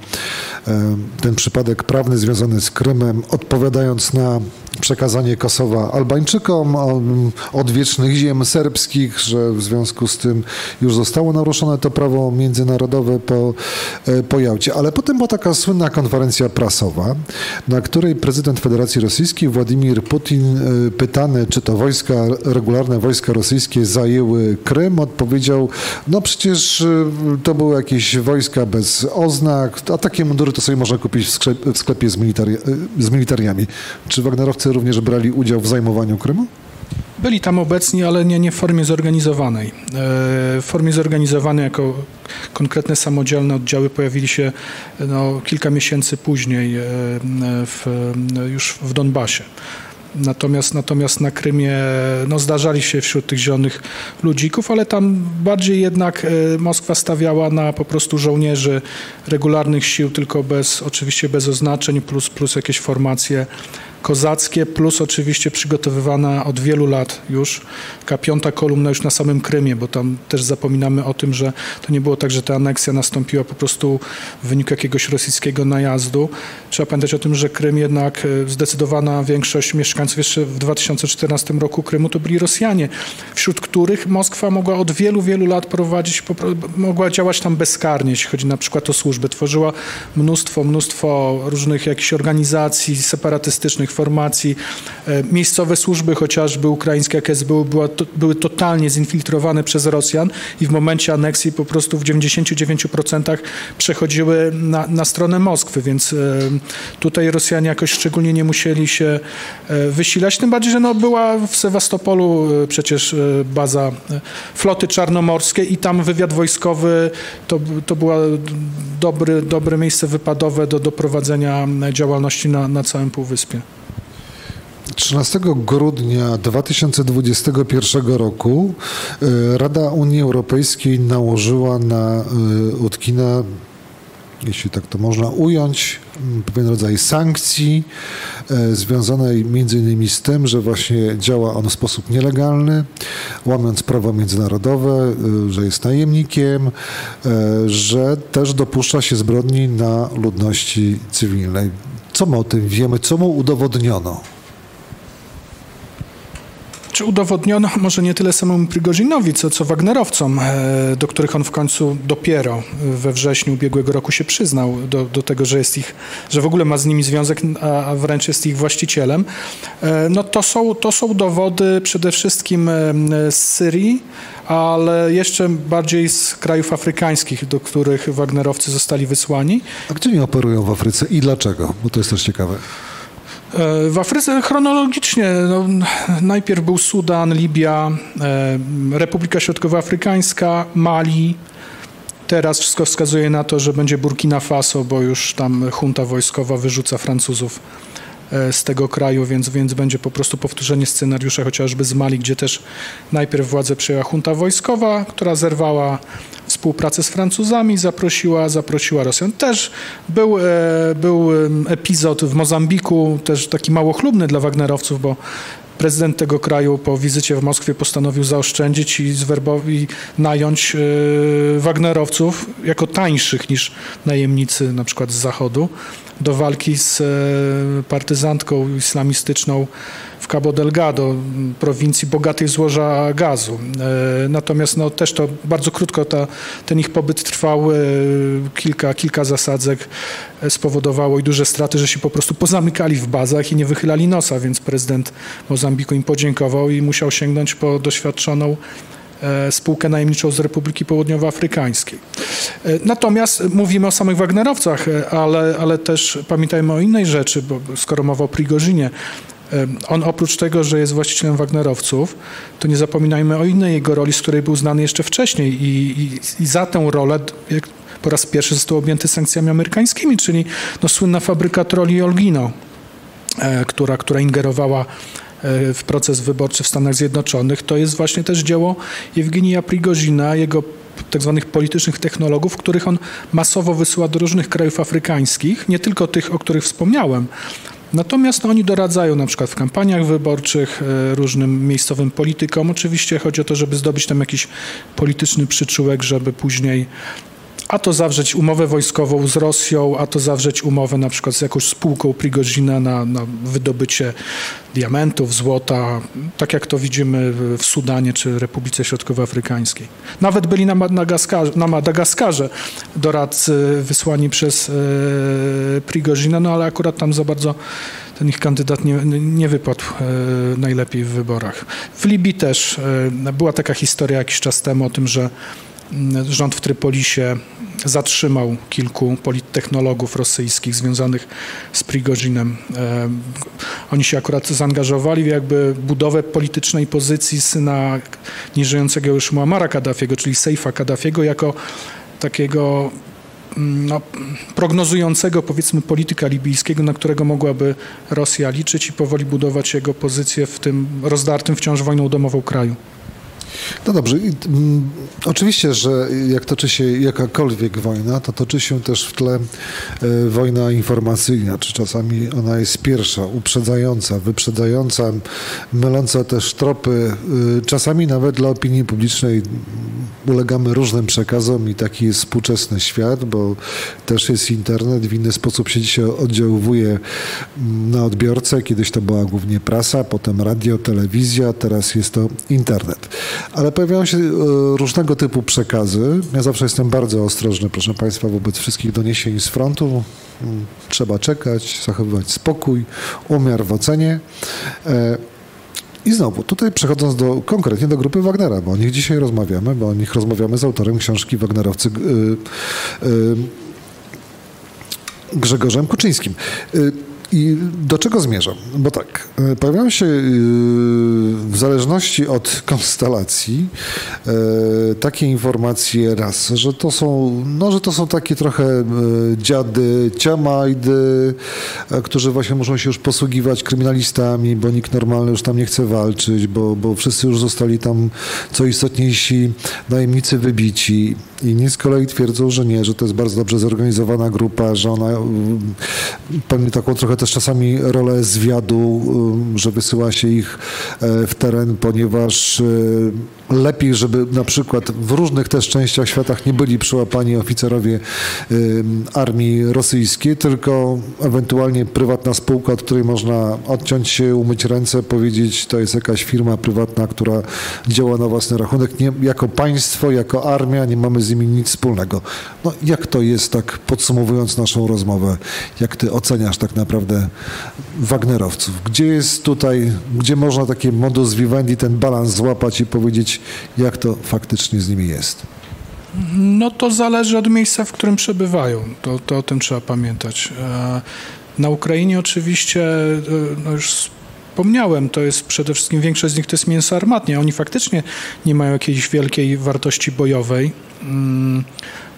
S1: ten przypadek prawny związany z Krymem, odpowiadając na przekazanie Kosowa Albańczykom, odwiecznych ziem serbskich, że w związku z tym już zostało naruszone to prawo międzynarodowe po, po Jałcie. Ale potem była taka słynna konferencja prasowa, na której prezydent Federacji Rosyjskiej Władimir Putin, pytany, czy to wojska, regularne wojska rosyjskie zajęły Krym, odpowiedział, no przecież to były jakieś wojska bez oznak, a takie mundury to sobie można kupić w sklepie, w sklepie z, militari z militariami. Czy wagnerowcy również brali udział w zajmowaniu Krymu?
S2: Byli tam obecni, ale nie, nie w formie zorganizowanej. W formie zorganizowanej jako konkretne samodzielne oddziały pojawili się no, kilka miesięcy później w, już w Donbasie. Natomiast, natomiast na Krymie no, zdarzali się wśród tych zielonych ludzików, ale tam bardziej jednak Moskwa stawiała na po prostu żołnierzy regularnych sił, tylko bez, oczywiście bez oznaczeń, plus, plus jakieś formacje kozackie, plus oczywiście przygotowywana od wielu lat już taka piąta kolumna już na samym Krymie, bo tam też zapominamy o tym, że to nie było tak, że ta aneksja nastąpiła po prostu w wyniku jakiegoś rosyjskiego najazdu. Trzeba pamiętać o tym, że Krym jednak zdecydowana większość mieszkańców jeszcze w dwa tysiące czternastym roku Krymu to byli Rosjanie, wśród których Moskwa mogła od wielu, wielu lat prowadzić, mogła działać tam bezkarnie, jeśli chodzi na przykład o służby. Tworzyła mnóstwo, mnóstwo różnych jakichś organizacji separatystycznych, formacji. Miejscowe służby, chociażby ukraińskie jak S B U, była, to, były totalnie zinfiltrowane przez Rosjan i w momencie aneksji po prostu w dziewięćdziesięciu dziewięciu procentach przechodziły na, na stronę Moskwy, więc tutaj Rosjanie jakoś szczególnie nie musieli się wysilać, tym bardziej, że no, była w Sewastopolu przecież baza floty czarnomorskiej i tam wywiad wojskowy to, to było dobry, dobre miejsce wypadowe do, do prowadzenia działalności na, na całym Półwyspie.
S1: trzynastego grudnia dwa tysiące dwudziestego pierwszego roku Rada Unii Europejskiej nałożyła na Utkina, jeśli tak to można ująć, pewien rodzaj sankcji związanej między innymi z tym, że właśnie działa on w sposób nielegalny, łamiąc prawo międzynarodowe, że jest najemnikiem, że też dopuszcza się zbrodni na ludności cywilnej. Co my o tym wiemy? Co mu udowodniono?
S2: Czy udowodniono może nie tyle samemu Prigozinowi, co, co Wagnerowcom, do których on w końcu dopiero we wrześniu ubiegłego roku się przyznał do, do tego, że jest ich, że w ogóle ma z nimi związek, a, a wręcz jest ich właścicielem. No to są, to są dowody przede wszystkim z Syrii, ale jeszcze bardziej z krajów afrykańskich, do których Wagnerowcy zostali wysłani.
S1: A gdzie nie operują w Afryce i dlaczego? Bo to jest też ciekawe.
S2: W Afryce chronologicznie no, najpierw był Sudan, Libia, Republika Środkowoafrykańska, Mali. Teraz wszystko wskazuje na to, że będzie Burkina Faso, bo już tam junta wojskowa wyrzuca Francuzów z tego kraju, więc, więc będzie po prostu powtórzenie scenariusza chociażby z Mali, gdzie też najpierw władzę przejęła junta wojskowa, która zerwała współpracę z Francuzami, zaprosiła, zaprosiła Rosjan. Też był, był epizod w Mozambiku, też taki mało chlubny dla wagnerowców, bo prezydent tego kraju po wizycie w Moskwie postanowił zaoszczędzić i, zwerbowi, i nająć yy, wagnerowców jako tańszych niż najemnicy na przykład z Zachodu do walki z yy, partyzantką islamistyczną w Cabo Delgado, prowincji bogatej w złoża gazu. Yy, natomiast no, też to bardzo krótko ta, ten ich pobyt trwał, yy, kilka, kilka zasadzek spowodowało i duże straty, że się po prostu pozamykali w bazach i nie wychylali nosa, więc prezydent Mozambiku im podziękował i musiał sięgnąć po doświadczoną e, spółkę najemniczą z Republiki Południowoafrykańskiej. E, natomiast mówimy o samych Wagnerowcach, ale, ale też pamiętajmy o innej rzeczy, bo skoro mowa o Prigorzinie, e, on oprócz tego, że jest właścicielem Wagnerowców, to nie zapominajmy o innej jego roli, z której był znany jeszcze wcześniej i, i, i za tę rolę jak po raz pierwszy został objęty sankcjami amerykańskimi, czyli no, słynna fabryka troli Olgino, e, która, która ingerowała e, w proces wyborczy w Stanach Zjednoczonych. To jest właśnie też dzieło Jewgenija Prigozina, jego tak zwanych politycznych technologów, których on masowo wysyła do różnych krajów afrykańskich, nie tylko tych, o których wspomniałem. Natomiast no, oni doradzają na przykład w kampaniach wyborczych e, różnym miejscowym politykom. Oczywiście chodzi o to, żeby zdobyć tam jakiś polityczny przyczółek, żeby później a to zawrzeć umowę wojskową z Rosją, a to zawrzeć umowę na przykład z jakąś spółką Prigozina na, na wydobycie diamentów, złota, tak jak to widzimy w Sudanie czy Republice Środkowoafrykańskiej. Nawet byli na Madagaskarze, na Madagaskarze doradcy wysłani przez e, Prigozina, no ale akurat tam za bardzo ten ich kandydat nie, nie wypadł e, najlepiej w wyborach. W Libii też e, była taka historia jakiś czas temu o tym, że rząd w Trypolisie zatrzymał kilku politechnologów rosyjskich związanych z Prigozinem. E, oni się akurat zaangażowali w jakby budowę politycznej pozycji syna nieżyjącego już Muammara Kaddafiego, czyli Seifa Kaddafiego, jako takiego no, prognozującego, powiedzmy, polityka libijskiego, na którego mogłaby Rosja liczyć i powoli budować jego pozycję w tym rozdartym wciąż wojną domową kraju.
S1: No dobrze. I, m, oczywiście, że jak toczy się jakakolwiek wojna, to toczy się też w tle e, wojna informacyjna, czy czasami ona jest pierwsza, uprzedzająca, wyprzedzająca, myląca też tropy. E, czasami nawet dla opinii publicznej ulegamy różnym przekazom i taki jest współczesny świat, bo też jest internet, w inny sposób się dzisiaj oddziałuje na odbiorcę. Kiedyś to była głównie prasa, potem radio, telewizja, teraz jest to internet. Ale pojawiają się różnego typu przekazy. Ja zawsze jestem bardzo ostrożny, proszę Państwa, wobec wszystkich doniesień z frontu. Trzeba czekać, zachowywać spokój, umiar w ocenie. I znowu, tutaj przechodząc do, konkretnie do grupy Wagnera, bo o nich dzisiaj rozmawiamy, bo o nich rozmawiamy z autorem książki Wagnerowcy yy, yy, Grzegorzem Kuczyńskim. Yy, I do czego zmierzam? Bo tak, pojawiają się w zależności od konstelacji takie informacje raz, że to są, no, że to są takie trochę dziady, ciamajdy, którzy właśnie muszą się już posługiwać kryminalistami, bo nikt normalny już tam nie chce walczyć, bo, bo wszyscy już zostali tam, co istotniejsi, najemnicy wybici. Inni z kolei twierdzą, że nie, że to jest bardzo dobrze zorganizowana grupa, że ona pełni taką trochę też czasami rolę zwiadu, że wysyła się ich w teren, ponieważ lepiej, żeby na przykład w różnych też częściach świata nie byli przyłapani oficerowie armii rosyjskiej, tylko ewentualnie prywatna spółka, od której można odciąć się, umyć ręce, powiedzieć, to jest jakaś firma prywatna, która działa na własny rachunek. Nie, jako państwo, jako armia nie mamy z nimi nic wspólnego. No jak to jest, tak podsumowując naszą rozmowę, jak ty oceniasz tak naprawdę Wagnerowców? Gdzie jest tutaj, gdzie można takie modus vivendi, ten balans złapać i powiedzieć, jak to faktycznie z nimi jest?
S2: No to zależy od miejsca, w którym przebywają. To, to o tym trzeba pamiętać. Na Ukrainie oczywiście, no już wspomniałem, to jest przede wszystkim, większość z nich to jest mięso armatnie. Oni faktycznie nie mają jakiejś wielkiej wartości bojowej.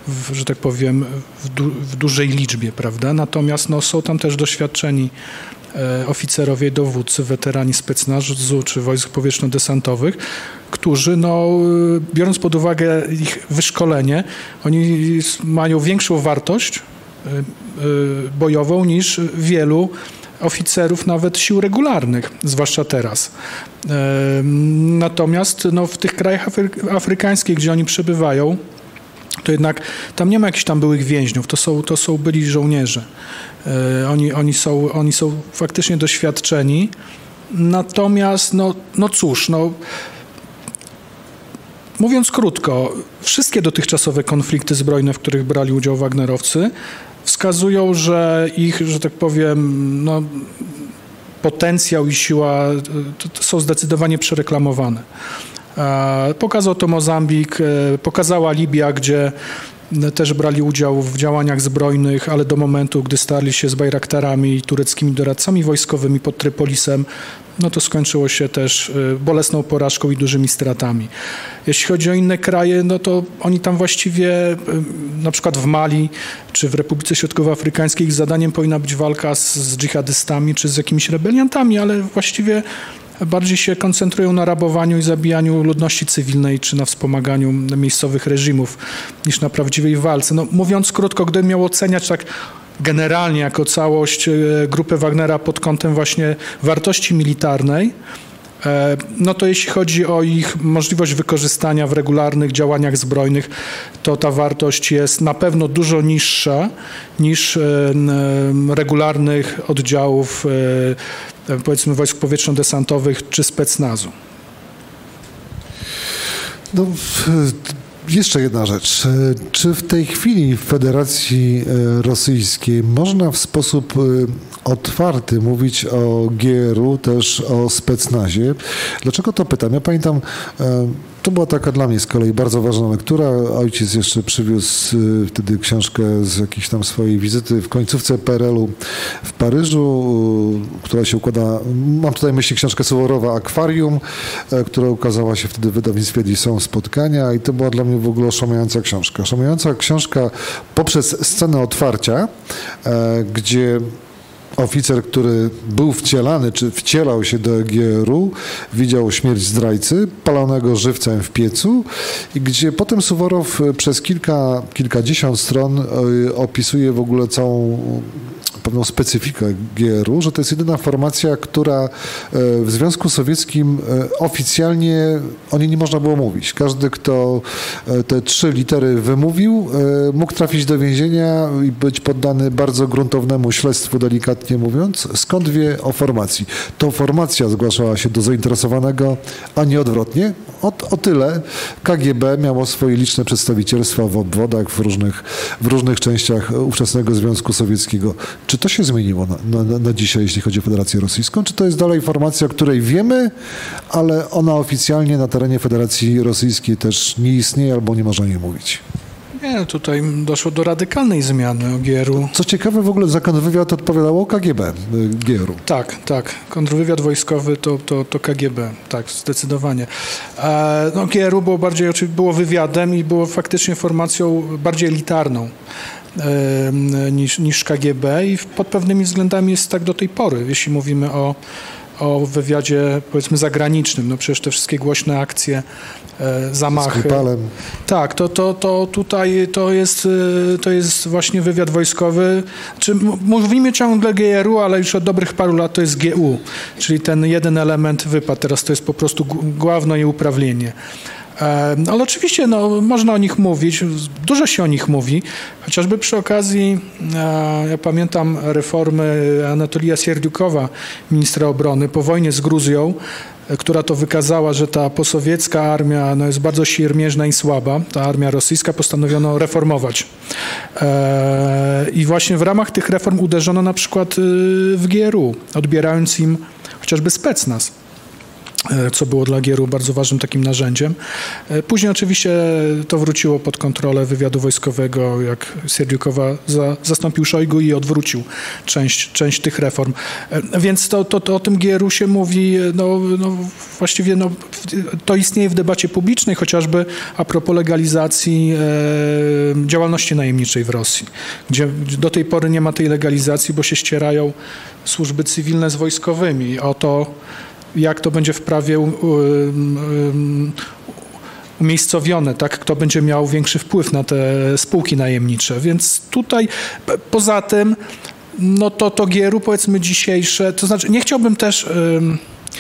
S2: w, że tak powiem, w, du, w dużej liczbie, prawda? Natomiast no, są tam też doświadczeni e, oficerowie i dowódcy, weterani specnazu czy wojsk powietrzno-desantowych, którzy, no, biorąc pod uwagę ich wyszkolenie, oni mają większą wartość e, e, bojową niż wielu oficerów nawet sił regularnych, zwłaszcza teraz. Natomiast no, w tych krajach afry- afrykańskich, gdzie oni przebywają, to jednak tam nie ma jakichś tam byłych więźniów, to są, to są byli żołnierze. Oni, oni, są, oni są faktycznie doświadczeni. Natomiast, no, no cóż, no, mówiąc krótko, wszystkie dotychczasowe konflikty zbrojne, w których brali udział Wagnerowcy, wskazują, że ich, że tak powiem, no, potencjał i siła to, to są zdecydowanie przereklamowane. E, pokazał to Mozambik, e, pokazała Libia, gdzie też brali udział w działaniach zbrojnych, ale do momentu, gdy starli się z Bajraktarami i tureckimi doradcami wojskowymi pod Trypolisem, no to skończyło się też bolesną porażką i dużymi stratami. Jeśli chodzi o inne kraje, no to oni tam właściwie, na przykład w Mali czy w Republice Środkowoafrykańskiej, ich zadaniem powinna być walka z, z dżihadystami czy z jakimiś rebeliantami, ale właściwie bardziej się koncentrują na rabowaniu i zabijaniu ludności cywilnej czy na wspomaganiu miejscowych reżimów niż na prawdziwej walce. No, mówiąc krótko, gdybym miał oceniać tak generalnie jako całość grupę Wagnera pod kątem właśnie wartości militarnej, no to jeśli chodzi o ich możliwość wykorzystania w regularnych działaniach zbrojnych, to ta wartość jest na pewno dużo niższa niż regularnych oddziałów, powiedzmy, wojsk powietrzno-desantowych czy specnazu.
S1: No, jeszcze jedna rzecz. Czy w tej chwili w Federacji Rosyjskiej można w sposób otwarty mówić o G R U, też o specnazie? Dlaczego to pytam? Ja pamiętam, to była taka dla mnie z kolei bardzo ważna lektura. Ojciec jeszcze przywiózł wtedy książkę z jakiejś tam swojej wizyty w końcówce P R L u w Paryżu, która się układa, mam tutaj myśli książkę Suworowa Akwarium, która ukazała się wtedy w wydawnictwie Edison Spotkania i to była dla mnie w ogóle oszałamiająca książka. Oszałamiająca książka poprzez scenę otwarcia, gdzie oficer, który był wcielany, czy wcielał się do G R u, widział śmierć zdrajcy, palonego żywcem w piecu i gdzie potem Suworow przez kilka, kilkadziesiąt stron opisuje w ogóle całą pewną specyfikę G R u, że to jest jedyna formacja, która w Związku Sowieckim oficjalnie o niej nie można było mówić. Każdy, kto te trzy litery wymówił, mógł trafić do więzienia i być poddany bardzo gruntownemu śledztwu, delikatnie mówiąc. Skąd wie o formacji? To formacja zgłaszała się do zainteresowanego, a nie odwrotnie. O, o tyle K G B miało swoje liczne przedstawicielstwa w obwodach, w różnych, w różnych częściach ówczesnego Związku Sowieckiego. Czy to się zmieniło na, na, na dzisiaj, jeśli chodzi o Federację Rosyjską? Czy to jest dalej formacja, o której wiemy, ale ona oficjalnie na terenie Federacji Rosyjskiej też nie istnieje albo nie można o niej mówić?
S2: Nie, tutaj doszło do radykalnej zmiany o G R u.
S1: Co ciekawe, w ogóle za kontrwywiad odpowiadało K G B G R u.
S2: Tak, tak. Kontrwywiad wojskowy to, to, to K G B, tak, zdecydowanie. E, no, G R u było bardziej, było wywiadem i było faktycznie formacją bardziej elitarną niż, niż K G B i pod pewnymi względami jest tak do tej pory, jeśli mówimy o, o wywiadzie, powiedzmy, zagranicznym. No przecież te wszystkie głośne akcje, e, zamachy.
S1: Skripalem.
S2: Tak, to, to, to tutaj to jest, to jest właśnie wywiad wojskowy. Czy mówimy ciągle G R u, ale już od dobrych paru lat to jest G U, czyli ten jeden element wypadł. Teraz to jest po prostu główno i uprawnienie. Ale oczywiście no, można o nich mówić, dużo się o nich mówi, chociażby przy okazji, ja pamiętam reformy Anatolija Sierdziukowa, ministra obrony, po wojnie z Gruzją, która to wykazała, że ta posowiecka armia no, jest bardzo siermierzna i słaba. Ta armia rosyjska postanowiono reformować. I właśnie w ramach tych reform uderzono na przykład w G R u, odbierając im chociażby specnaz. co było dla Gieru bardzo ważnym takim narzędziem. Później oczywiście to wróciło pod kontrolę wywiadu wojskowego, jak Sierdziukowa za, zastąpił Szojgu i odwrócił część, część tych reform. Więc to, to, to o tym Gieru się mówi, no, no właściwie no, to istnieje w debacie publicznej, chociażby a propos legalizacji e, działalności najemniczej w Rosji, gdzie do tej pory nie ma tej legalizacji, bo się ścierają służby cywilne z wojskowymi. O to, jak to będzie w prawie umiejscowione, tak? Kto będzie miał większy wpływ na te spółki najemnicze. Więc tutaj poza tym, no to, to Gieru powiedzmy dzisiejsze, to znaczy nie chciałbym też um,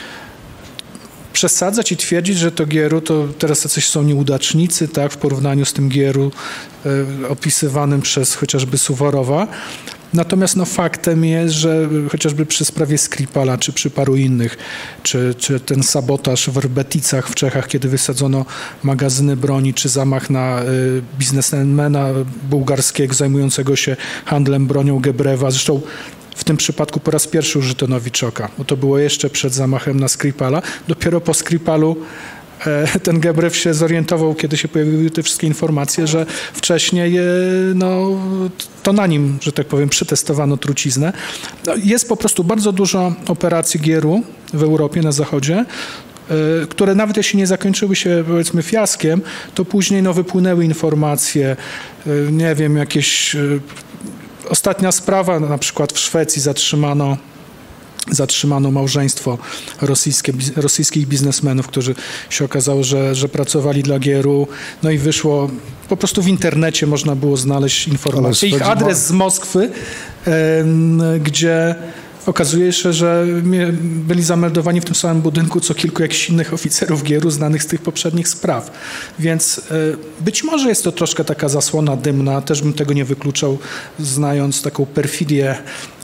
S2: przesadzać i twierdzić, że to Gieru to teraz jacyś są nieudacznicy, tak? W porównaniu z tym Gieru um, opisywanym przez chociażby Suworowa. Natomiast no, faktem jest, że chociażby przy sprawie Skripala, czy przy paru innych, czy, czy ten sabotaż w Rbeticach w Czechach, kiedy wysadzono magazyny broni, czy zamach na y, biznesmena bułgarskiego zajmującego się handlem bronią Gebrewa, zresztą w tym przypadku po raz pierwszy użyto Nowiczoka, bo to było jeszcze przed zamachem na Skripala. Dopiero po Skripalu ten Gebrew się zorientował, kiedy się pojawiły te wszystkie informacje, że wcześniej no, to na nim, że tak powiem, przetestowano truciznę. No, jest po prostu bardzo dużo operacji Gieru w Europie, na Zachodzie, które nawet jeśli nie zakończyły się, powiedzmy, fiaskiem, to później no, wypłynęły informacje, nie wiem, jakieś... Ostatnia sprawa, na przykład w Szwecji zatrzymano Zatrzymano małżeństwo rosyjskie, rosyjskich biznesmenów, którzy się okazało, że, że pracowali dla Gieru. No i wyszło, po prostu w internecie można było znaleźć informacje. Ich adres z Moskwy, e, gdzie okazuje się, że byli zameldowani w tym samym budynku co kilku jakichś innych oficerów Gieru znanych z tych poprzednich spraw. Więc e, być może jest to troszkę taka zasłona dymna, też bym tego nie wykluczał, znając taką perfidię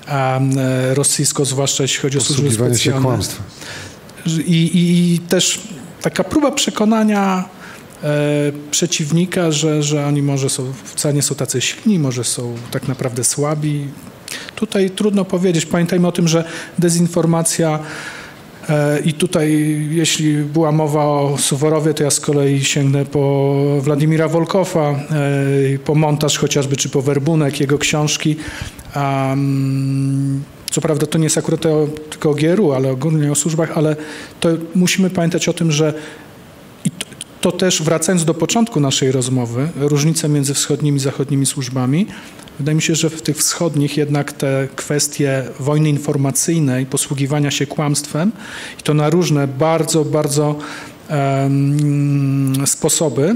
S2: rosyjską, zwłaszcza jeśli chodzi o służby specjalne.
S1: Się kłamstwa.
S2: I, I też taka próba przekonania e, przeciwnika, że, że oni może są, wcale nie są tacy silni, może są tak naprawdę słabi. Tutaj trudno powiedzieć. Pamiętajmy o tym, że dezinformacja e, i tutaj jeśli była mowa o Suworowie, to ja z kolei sięgnę po Władimira Wolkowa, e, po montaż chociażby, czy po werbunek jego książki. Um, co prawda to nie jest akurat o, tylko o Gieru, ale ogólnie o służbach, ale to musimy pamiętać o tym, że i to, to też wracając do początku naszej rozmowy, różnice między wschodnimi i zachodnimi służbami, wydaje mi się, że w tych wschodnich jednak te kwestie wojny informacyjnej, posługiwania się kłamstwem i to na różne bardzo, bardzo um, sposoby,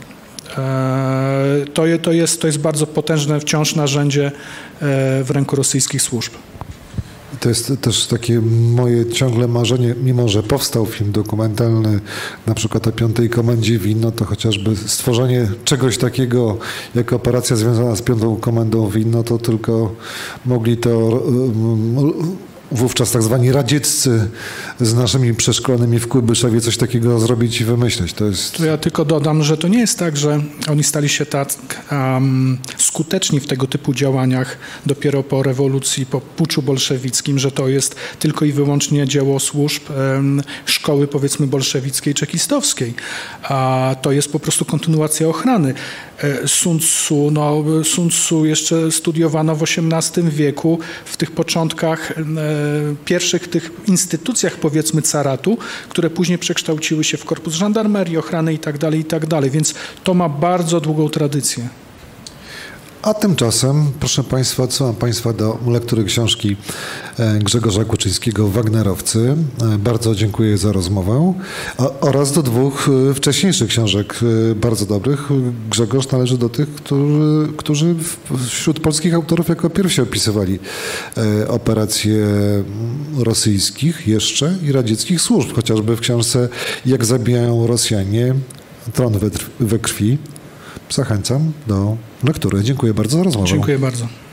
S2: To, to, jest, to jest bardzo potężne wciąż narzędzie w ręku rosyjskich służb.
S1: To jest też takie moje ciągle marzenie, mimo że powstał film dokumentalny na przykład o Piątej Komendzie W I N, no to chociażby stworzenie czegoś takiego jak operacja związana z Piątą Komendą W I N, no to tylko mogli to wówczas tak zwani radzieccy z naszymi przeszkolonymi w Kłybyszewie coś takiego zrobić i wymyśleć. To jest...
S2: To ja tylko dodam, że to nie jest tak, że oni stali się tak um, skuteczni w tego typu działaniach dopiero po rewolucji, po puczu bolszewickim, że to jest tylko i wyłącznie dzieło służb um, szkoły, powiedzmy, bolszewickiej, czekistowskiej. A to jest po prostu kontynuacja ochrany. Sun Tzu, no, Sun Tzu jeszcze studiowano w osiemnastym wieku, w tych początkach e, pierwszych tych instytucjach, powiedzmy, caratu, które później przekształciły się w korpus żandarmerii, ochrany i tak dalej, i tak dalej, więc to ma bardzo długą tradycję.
S1: A tymczasem, proszę Państwa, co mam Państwa do lektury książki Grzegorza Kłuczyńskiego „Wagnerowcy”. Bardzo dziękuję za rozmowę. Oraz do dwóch wcześniejszych książek, bardzo dobrych. Grzegorz należy do tych, którzy, którzy wśród polskich autorów jako pierwsi opisywali operacje rosyjskich jeszcze i radzieckich służb, chociażby w książce „Jak zabijają Rosjanie. Tron we, we krwi”. Zachęcam do lektury. Dziękuję bardzo za rozmowę.
S2: Dziękuję bardzo.